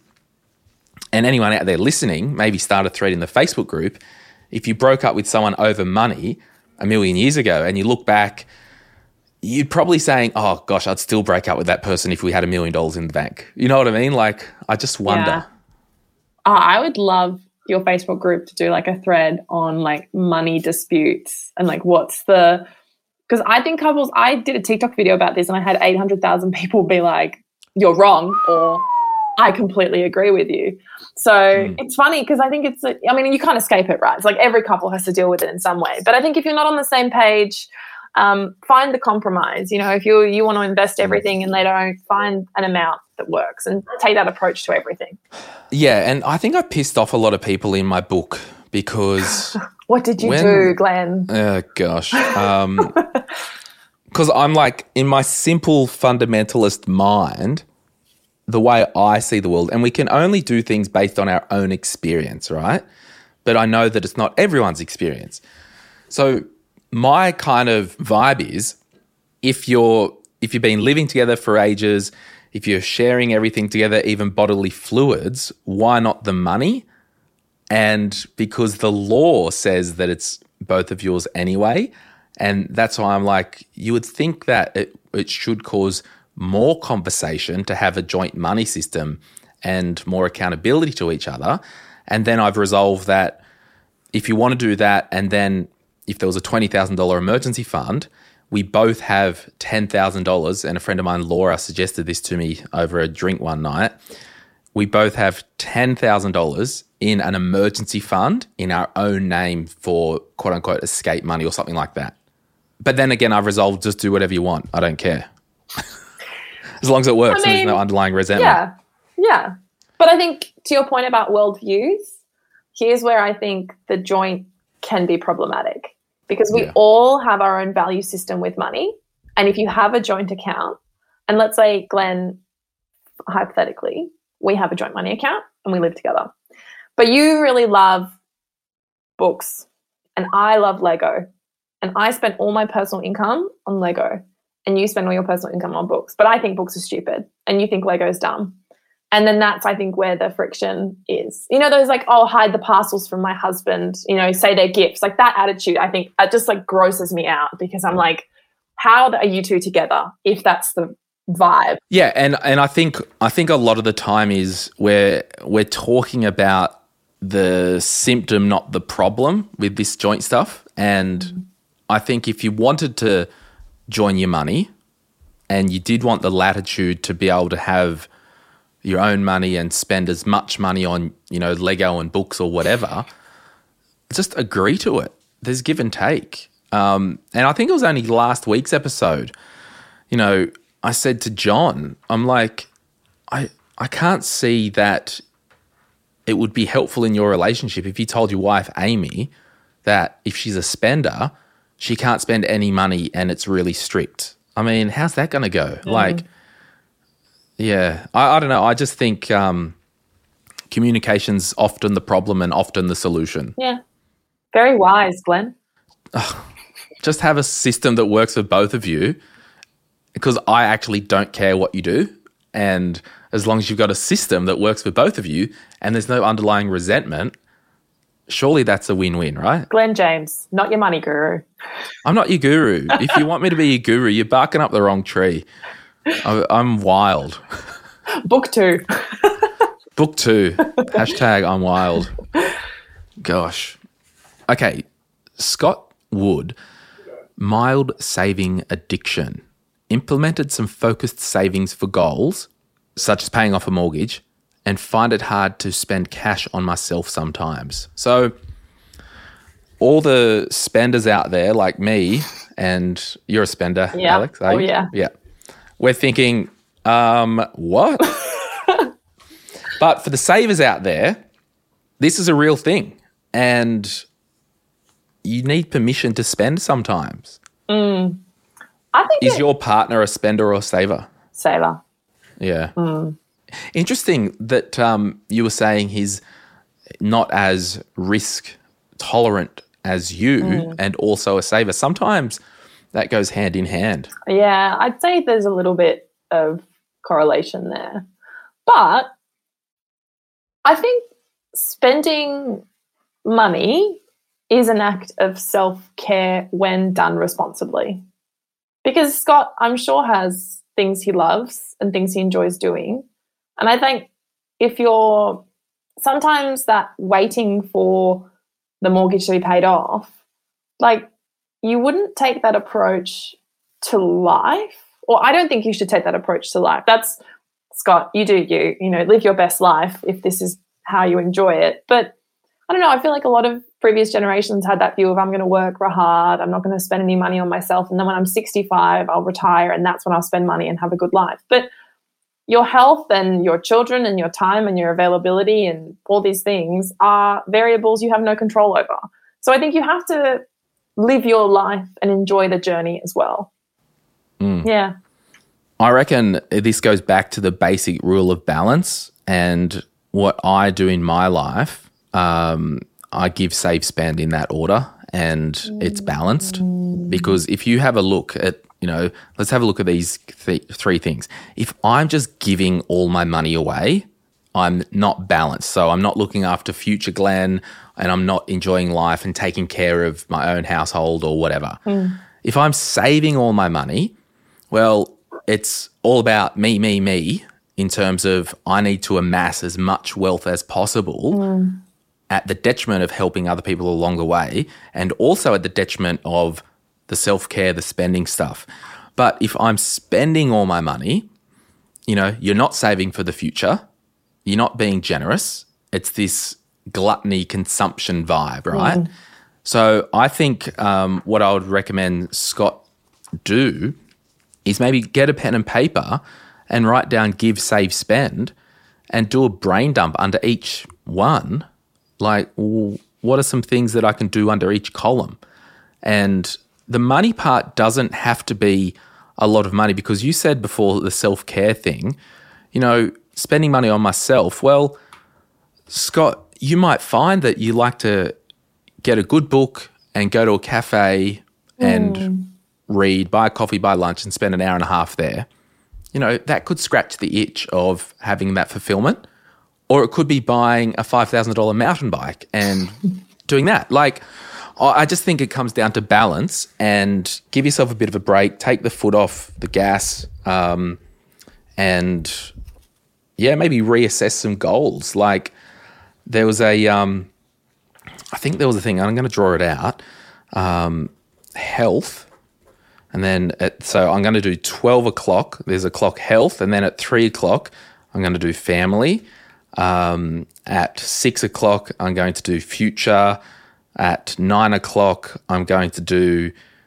Speaker 2: and anyone out there listening, maybe start a thread in the Facebook group, if you broke up with someone over money a million years ago and you look back, you'd probably saying, oh gosh, I'd still break up with that person if we had a million dollars in the bank. You know what I mean? Like, I just wonder.
Speaker 3: Yeah. Oh, I would love your Facebook group to do like a thread on like money disputes and like what's the, because I think couples, I did a TikTok video about this and I had eight hundred thousand people be like, you're wrong, or I completely agree with you. So mm. it's funny because I think it's, a, I mean, you can't escape it, right? It's like every couple has to deal with it in some way. But I think if you're not on the same page, um, find the compromise. You know, if you you want to invest everything and they don't, find an amount that works and take that approach to everything.
Speaker 2: Yeah, and I think I pissed off a lot of people in my book because...
Speaker 3: What did you
Speaker 2: when,
Speaker 3: do, Glenn?
Speaker 2: Oh, gosh. Um, because I'm like, in my simple fundamentalist mind, the way I see the world, and we can only do things based on our own experience, right? But I know that it's not everyone's experience. So my kind of vibe is if you're if you've been living together for ages, if you're sharing everything together, even bodily fluids, why not the money? And because the law says that it's both of yours anyway, and that's why I'm like, you would think that it, it should cause more conversation to have a joint money system and more accountability to each other. And then I've resolved that if you want to do that, and then if there was a twenty thousand dollars emergency fund, we both have ten thousand dollars, and a friend of mine, Laura, suggested this to me over a drink one night. We both have ten thousand dollars in an emergency fund in our own name for quote unquote escape money or something like that. But then again, I've resolved just do whatever you want. I don't care. As long as it works
Speaker 3: I mean,
Speaker 2: and there's no underlying resentment.
Speaker 3: Yeah, yeah. But I think to your point about worldviews, here's where I think the joint can be problematic because we
Speaker 2: Yeah.
Speaker 3: all have our own value system with money. And if you have a joint account, and let's say, Glenn, hypothetically, we have a joint money account and we live together, but you really love books and I love Lego and I spend all my personal income on Lego and you spend all your personal income on books, but I think books are stupid and you think Lego's dumb. And then that's, I think, where the friction is. You know, those like, oh, hide the parcels from my husband, you know, say they're gifts. Like that attitude, I think, it just like grosses me out because I'm like, how are you two together if that's the vibe?
Speaker 2: Yeah, and and I think I think a lot of the time is where we're talking about the symptom, not the problem with this joint stuff. And mm-hmm. I think if you wanted to join your money and you did want the latitude to be able to have your own money and spend as much money on, you know, Lego and books or whatever, just agree to it. There's give and take. Um, and I think it was only last week's episode, you know, I said to John, I'm like, I I can't see that it would be helpful in your relationship if you told your wife, Amy, that if she's a spender, she can't spend any money and it's really strict. I mean, how's that going to go? Mm. Like, yeah, I, I don't know. I just think um, communication's often the problem and often the solution.
Speaker 3: Yeah. Very wise, Glenn.
Speaker 2: Just have a system that works for both of you because I actually don't care what you do. And as long as you've got a system that works for both of you and there's no underlying resentment, surely that's a win-win, right?
Speaker 3: Glenn James, not your money guru.
Speaker 2: I'm not your guru. If you want me to be your guru, you're barking up the wrong tree. I, I'm wild.
Speaker 3: Book two.
Speaker 2: Book two. Hashtag I'm wild. Gosh. Okay. Scott Wood, mild saving addiction. Implemented some focused savings for goals, such as paying off a mortgage, and find it hard to spend cash on myself sometimes. So all the spenders out there like me, and you're a spender,
Speaker 3: yeah.
Speaker 2: Alex, are
Speaker 3: oh,
Speaker 2: you?
Speaker 3: yeah.
Speaker 2: Yeah. We're thinking, um, what? But for the savers out there, this is a real thing. And you need permission to spend sometimes.
Speaker 3: Mm. I think
Speaker 2: Is
Speaker 3: it,
Speaker 2: your partner a spender or saver?
Speaker 3: Saver.
Speaker 2: Yeah.
Speaker 3: Mm.
Speaker 2: Interesting that um, you were saying he's not as risk tolerant as you mm. and also a saver. Sometimes that goes hand in hand.
Speaker 3: Yeah, I'd say there's a little bit of correlation there. But I think spending money is an act of self-care when done responsibly. Because Scott, I'm sure, has things he loves and things he enjoys doing. And I think if you're sometimes that waiting for the mortgage to be paid off, like you wouldn't take that approach to life. Or I don't think you should take that approach to life. That's, Scott, you do you, you know, live your best life if this is how you enjoy it. But I don't know, I feel like a lot of previous generations had that view of I'm going to work real hard, I'm not going to spend any money on myself, and then when I'm sixty-five, I'll retire and that's when I'll spend money and have a good life. But your health and your children and your time and your availability and all these things are variables you have no control over. So I think you have to live your life and enjoy the journey as well.
Speaker 2: Mm.
Speaker 3: Yeah.
Speaker 2: I reckon this goes back to the basic rule of balance, and what I do in my life, um, I give, save, spend in that order, and it's balanced. Because if you have a look at, you know, let's have a look at these th- three things. If I'm just giving all my money away, I'm not balanced. So I'm not looking after future Glenn, and I'm not enjoying life and taking care of my own household or whatever. Mm. If I'm saving all my money, well, it's all about me, me, me in terms of I need to amass as much wealth as possible mm. at the detriment of helping other people along the way, and also at the detriment of the self-care, the spending stuff. But if I'm spending all my money, you know, you're not saving for the future, you're not being generous. It's this gluttony consumption vibe, right? Mm. So I think um, what I would recommend Scott do is maybe get a pen and paper and write down give, save, spend, and do a brain dump under each one, like, well, what are some things that I can do under each column? And the money part doesn't have to be a lot of money, because you said before the self-care thing, you know, spending money on myself. Well, Scott, you might find that you like to get a good book and go to a cafe and mm. read, buy a coffee, buy lunch, and spend an hour and a half there. You know, that could scratch the itch of having that fulfillment. Or it could be buying a five thousand dollars mountain bike and doing that. Like, I just think it comes down to balance, and give yourself a bit of a break, take the foot off the gas, um, and, yeah, maybe reassess some goals. Like, there was a, um, I think there was a thing, I'm going to draw it out, um, health, and then, at, so I'm going to do twelve o'clock, there's a clock health, and then at three o'clock, I'm going to do family. Um, at six o'clock, I'm going to do future. At nine o'clock, I'm going to do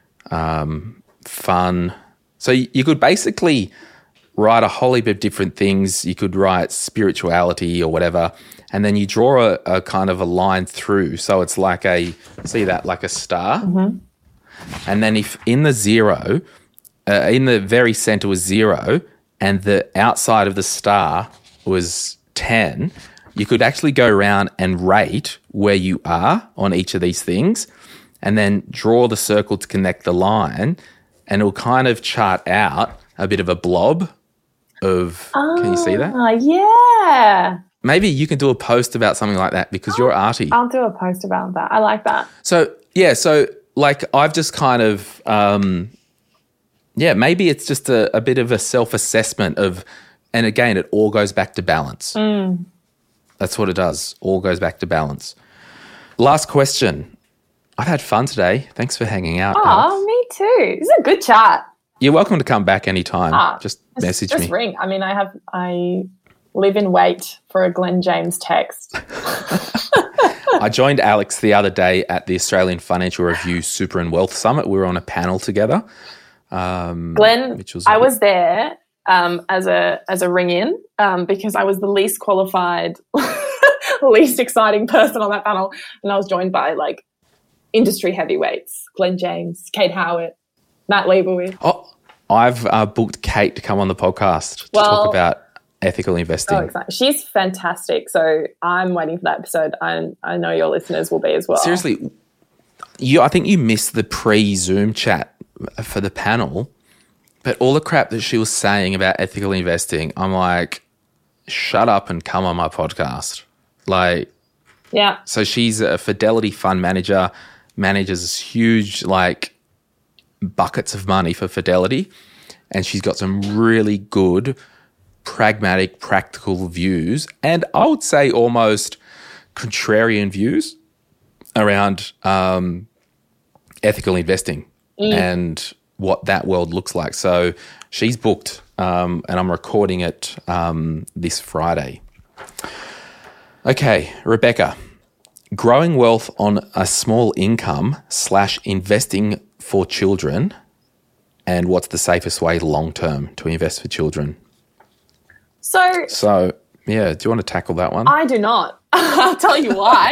Speaker 2: um, fun. So you, you could basically write a whole heap of different things. You could write spirituality or whatever, and then you draw a, a kind of a line through. So it's like a, see that, like a star?
Speaker 3: Mm-hmm.
Speaker 2: And then if in the zero, uh, in the very center was zero, and the outside of the star was ten, you could actually go around and rate where you are on each of these things, and then draw the circle to connect the line, and it'll kind of chart out a bit of a blob of, oh, can you see that?
Speaker 3: Yeah.
Speaker 2: Maybe you can do a post about something like that, because you're arty.
Speaker 3: I'll do a post about that. I like that.
Speaker 2: So, yeah, so like I've just kind of, um, yeah, maybe it's just a, a bit of a self-assessment of, and again, it all goes back to balance.
Speaker 3: Mm.
Speaker 2: That's what it does. All goes back to balance. Last question. I've had fun today. Thanks for hanging out.
Speaker 3: Oh, me too. This is a good chat.
Speaker 2: You're welcome to come back anytime.
Speaker 3: Ah,
Speaker 2: just,
Speaker 3: just
Speaker 2: message
Speaker 3: just
Speaker 2: me.
Speaker 3: Just ring. I mean, I have, I live in wait for a Glenn James text.
Speaker 2: I joined Alex the other day at the Australian Financial Review Super and Wealth Summit. We were on a panel together. Um,
Speaker 3: Glenn,
Speaker 2: which was
Speaker 3: I was there um, as a as a ring-in um, because I was the least qualified, least exciting person on that panel, and I was joined by like industry heavyweights: Glenn James, Kate Howard, Matt Leibowitz.
Speaker 2: Oh, I've uh, booked Kate to come on the podcast to
Speaker 3: well,
Speaker 2: talk about ethical investing.
Speaker 3: Oh, exactly. She's fantastic. So I'm waiting for that episode. I I know your listeners will be as well.
Speaker 2: Seriously, you I think you missed the pre-Zoom chat for the panel, but all the crap that she was saying about ethical investing, I'm like, shut up and come on my podcast. Like,
Speaker 3: yeah.
Speaker 2: So she's a Fidelity fund manager, manages huge like buckets of money for Fidelity, and she's got some really good, pragmatic, practical views, and I would say almost contrarian views around um, ethical investing mm. and what that world looks like. So she's booked, um, and I'm recording it um, this Friday. Okay, Rebecca, growing wealth on a small income slash investing for children, and what's the safest way long term to invest for children?
Speaker 3: So,
Speaker 2: so yeah, do you want to tackle that one?
Speaker 3: I do not. I'll tell you why.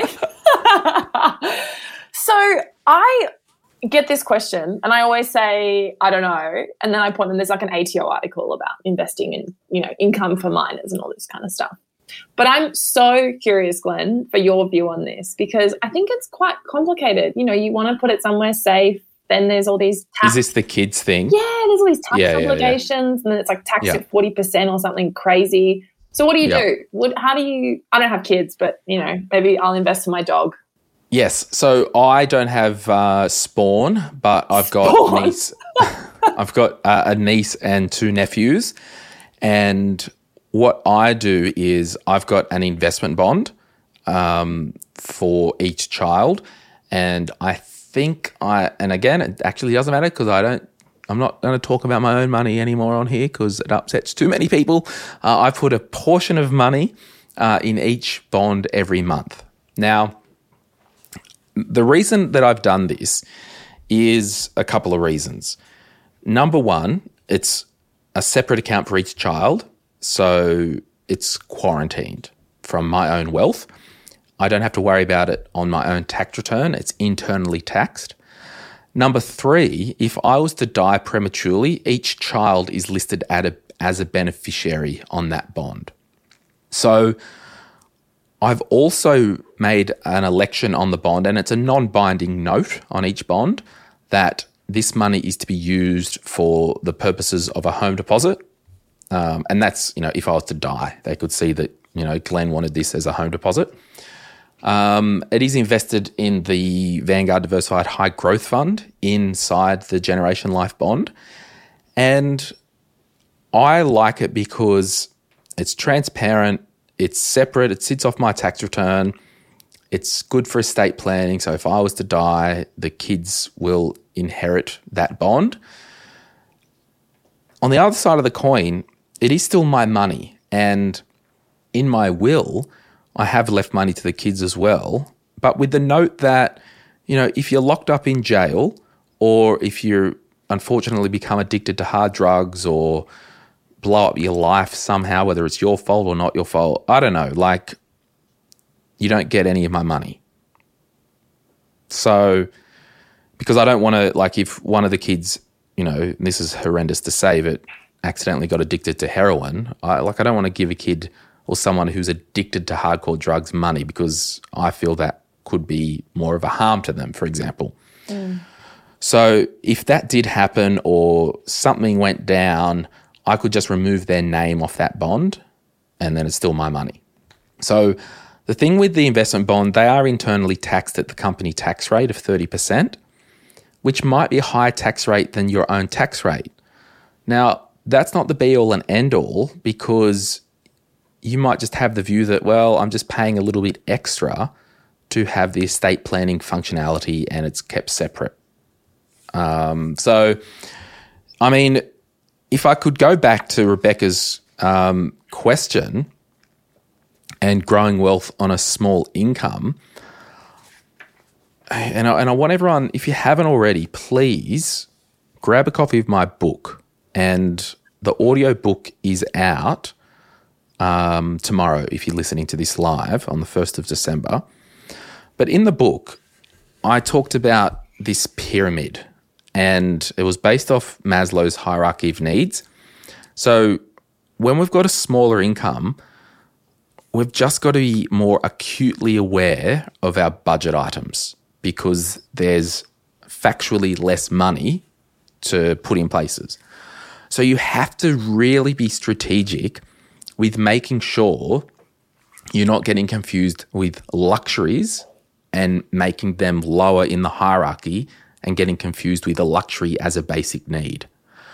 Speaker 3: So I get this question and I always say, I don't know. And then I point them, there's like an A T O article about investing in, you know, income for minors and all this kind of stuff. But I'm so curious, Glenn, for your view on this, because I think it's quite complicated. You know, you want to put it somewhere safe. Then there's all these tax.
Speaker 2: Is this the kids thing?
Speaker 3: Yeah, there's all these tax
Speaker 2: yeah,
Speaker 3: obligations,
Speaker 2: yeah, yeah.
Speaker 3: and then it's like taxed
Speaker 2: yeah.
Speaker 3: at forty percent or something crazy. So what do you
Speaker 2: yeah.
Speaker 3: do? What, how do you? I don't have kids, but you know, maybe I'll invest in my dog.
Speaker 2: Yes, so I don't have uh, spawn, but I've got
Speaker 3: spawn.
Speaker 2: niece. I've got uh, a niece and two nephews, and what I do is I've got an investment bond um, for each child, and I think I and again it actually doesn't matter because I don't. I'm not going to talk about my own money anymore on here because it upsets too many people. Uh, I put a portion of money uh, in each bond every month. Now, the reason that I've done this is a couple of reasons. Number one, it's a separate account for each child. So it's quarantined from my own wealth. I don't have to worry about it on my own tax return. It's internally taxed. Number three, if I was to die prematurely, each child is listed at a, as a beneficiary on that bond. So I've also made an election on the bond, and it's a non-binding note on each bond that this money is to be used for the purposes of a home deposit. Um, and that's, you know, if I was to die, they could see that, you know, Glenn wanted this as a home deposit. Um, it is invested in the Vanguard Diversified High Growth Fund inside the Generation Life bond. And I like it because it's transparent, it's separate, it sits off my tax return, it's good for estate planning. So if I was to die, the kids will inherit that bond. On the other side of the coin, it is still my money. And in my will, I have left money to the kids as well, but with the note that, you know, if you're locked up in jail or if you unfortunately become addicted to hard drugs or blow up your life somehow, whether it's your fault or not your fault, I don't know, like, you don't get any of my money. So, because I don't want to, like, if one of the kids, you know, this is horrendous to say, but accidentally got addicted to heroin, I, like, I don't want to give a kid or someone who's addicted to hardcore drugs money because I feel that could be more of a harm to them, for example. Mm. So if that did happen or something went down, I could just remove their name off that bond and then it's still my money. So the thing with the investment bond, they are internally taxed at the company tax rate of thirty percent, which might be a higher tax rate than your own tax rate. Now, that's not the be-all and end-all because you might just have the view that, well, I'm just paying a little bit extra to have the estate planning functionality and it's kept separate. Um, so, I mean, if I could go back to Rebecca's um, question and growing wealth on a small income, and I, and I want everyone, if you haven't already, please grab a copy of my book. And the audio book is out Um, tomorrow, if you're listening to this live on the first of December. But in the book, I talked about this pyramid and it was based off Maslow's hierarchy of needs. So when we've got a smaller income, we've just got to be more acutely aware of our budget items because there's factually less money to put in places. So you have to really be strategic with making sure you're not getting confused with luxuries and making them lower in the hierarchy and getting confused with a luxury as a basic need.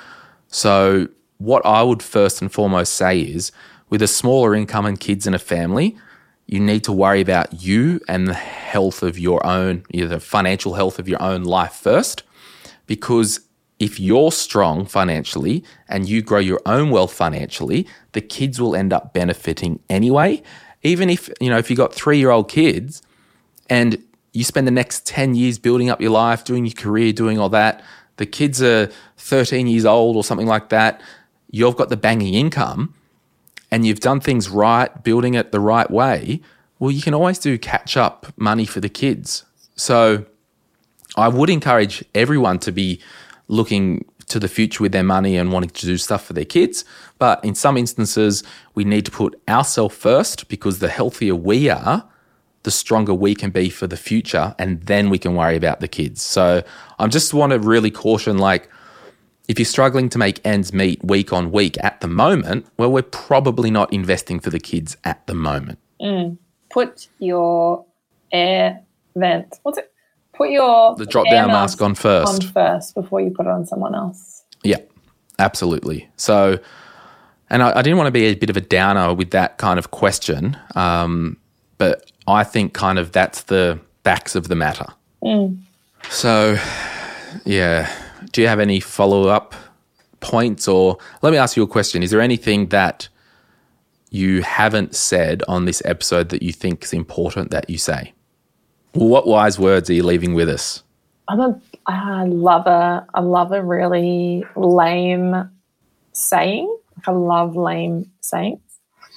Speaker 2: So what I would first and foremost say is, with a smaller income and kids in a family, you need to worry about you and the health of your own, you know, the financial health of your own life first, because if you're strong financially and you grow your own wealth financially, the kids will end up benefiting anyway. Even if, you know, if you got three-year-old kids and you spend the next ten years building up your life, doing your career, doing all that, the kids are thirteen years old or something like that, you've got the banging income and you've done things right, building it the right way, well, you can always do catch-up money for the kids. So I would encourage everyone to be looking to the future with their money and wanting to do stuff for their kids. But in some instances, we need to put ourselves first because the healthier we are, the stronger we can be for the future, and then we can worry about the kids. So I just want to really caution, like, if you're struggling to make ends meet week on week at the moment, well, we're probably not investing for the kids at the moment.
Speaker 3: Mm. Put your air vent, what's it? Put your
Speaker 2: the drop-down mask on first.
Speaker 3: On first before you put it on someone else.
Speaker 2: Yeah, absolutely. So, and I, I didn't want to be a bit of a downer with that kind of question, um, but I think kind of that's the facts of the matter.
Speaker 3: Mm.
Speaker 2: So, yeah. Do you have any follow-up points, or let me ask you a question. Is there anything that you haven't said on this episode that you think is important that you say? Well, what wise words are you leaving with us?
Speaker 3: I'm a, I love a, I love a really lame saying. I love lame sayings.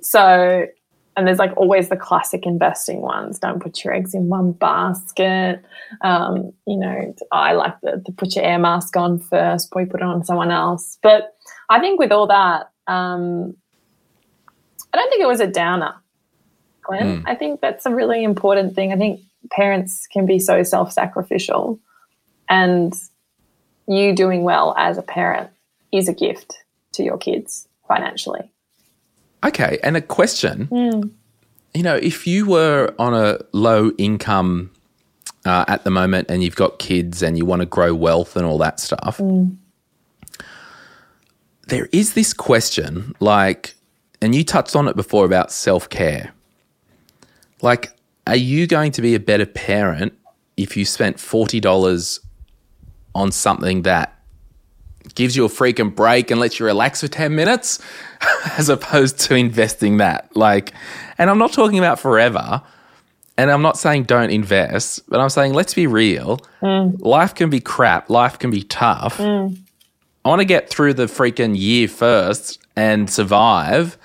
Speaker 3: so, and there's like always the classic investing ones. Don't put your eggs in one basket. Um, you know, I like the, the put your air mask on first before you put it on someone else. But I think with all that, um, I don't think it was a downer, Glenn. Mm. I think that's a really important thing. I think parents can be so self-sacrificial, and you doing well as a parent is a gift to your kids financially.
Speaker 2: Okay, and a question.
Speaker 3: Mm.
Speaker 2: You know, if you were on a low income uh, at the moment and you've got kids and you want to grow wealth and all that stuff,
Speaker 3: mm.
Speaker 2: there is this question, like, and you touched on it before about self-care. Like, are you going to be a better parent if you spent forty dollars on something that gives you a freaking break and lets you relax for ten minutes as opposed to investing that? Like, and I'm not talking about forever, and I'm not saying don't invest, but I'm saying let's be real.
Speaker 3: Mm.
Speaker 2: Life can be crap. Life can be tough.
Speaker 3: Mm.
Speaker 2: I want to get through the freaking year first and survive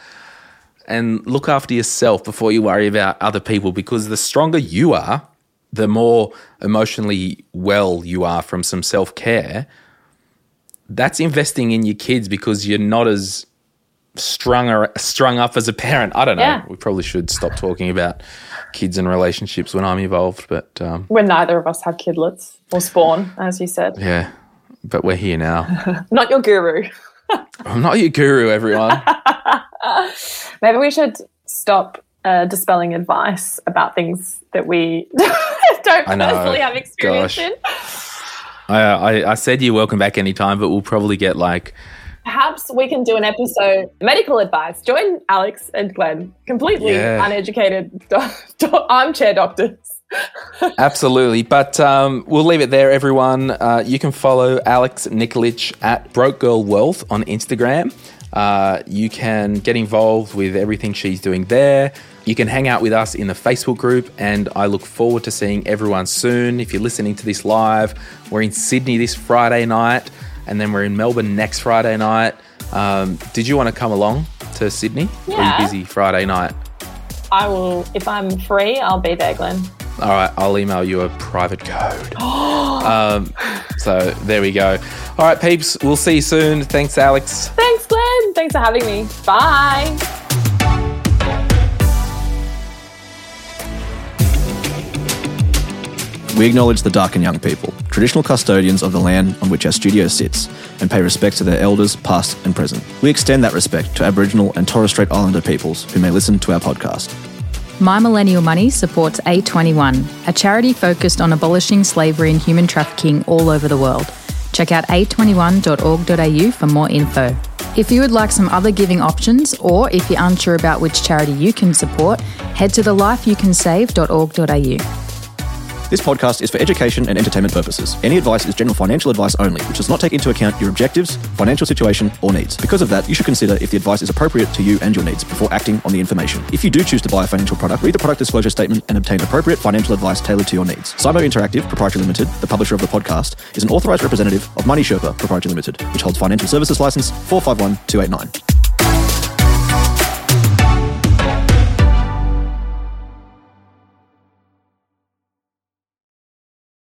Speaker 2: and look after yourself before you worry about other people, because the stronger you are, the more emotionally well you are from some self-care. That's investing in your kids because you're not as strung or strung up as a parent. I don't know.
Speaker 3: Yeah.
Speaker 2: We probably should stop talking about kids and relationships when I'm involved, but um,
Speaker 3: when neither of us have kidlets or spawn, as you said.
Speaker 2: Yeah, but we're here now.
Speaker 3: Not your guru.
Speaker 2: I'm not your guru, everyone.
Speaker 3: Maybe we should stop uh, dispelling advice about things that we don't personally have experience
Speaker 2: Gosh.
Speaker 3: in.
Speaker 2: I, I, I said you're welcome back anytime, but we'll probably get like...
Speaker 3: Perhaps we can do an episode, medical advice. Join Alex and Glenn, completely
Speaker 2: Yeah.
Speaker 3: uneducated do- do- armchair doctors.
Speaker 2: Absolutely. But um, we'll leave it there, everyone. Uh, you can follow Alex Nikolic at Broke Girl Wealth on Instagram. Uh, you can get involved with everything she's doing there. You can hang out with us in the Facebook group, and I look forward to seeing everyone soon. If you're listening to this live, we're in Sydney this Friday night, and then we're in Melbourne next Friday night. Um, did you want to come along to Sydney?
Speaker 3: Yeah.
Speaker 2: Or are you busy Friday night?
Speaker 3: I will, if I'm free, I'll be there, Glenn.
Speaker 2: All right, I'll email you a private code. um, so there we go. All right, peeps, we'll see you soon. Thanks, Alex.
Speaker 3: Thanks, Glenn. Thanks for having me. Bye.
Speaker 1: We acknowledge the Darkin Young people, traditional custodians of the land on which our studio sits, and pay respect to their elders, past and present. We extend that respect to Aboriginal and Torres Strait Islander peoples who may listen to our podcast.
Speaker 4: My Millennial Money supports A twenty-one, a charity focused on abolishing slavery and human trafficking all over the world. Check out a twenty-one dot org dot a u for more info. If you would like some other giving options, or if you're unsure about which charity you can support, head to the life you can save dot org dot a u.
Speaker 1: This podcast is for education and entertainment purposes. Any advice is general financial advice only, which does not take into account your objectives, financial situation, or needs. Because of that, you should consider if the advice is appropriate to you and your needs before acting on the information. If you do choose to buy a financial product, read the product disclosure statement and obtain appropriate financial advice tailored to your needs. Cymo Interactive Proprietary Limited, the publisher of the podcast, is an authorised representative of Money Sherpa Proprietary Limited, which holds financial services license four five one two eight nine.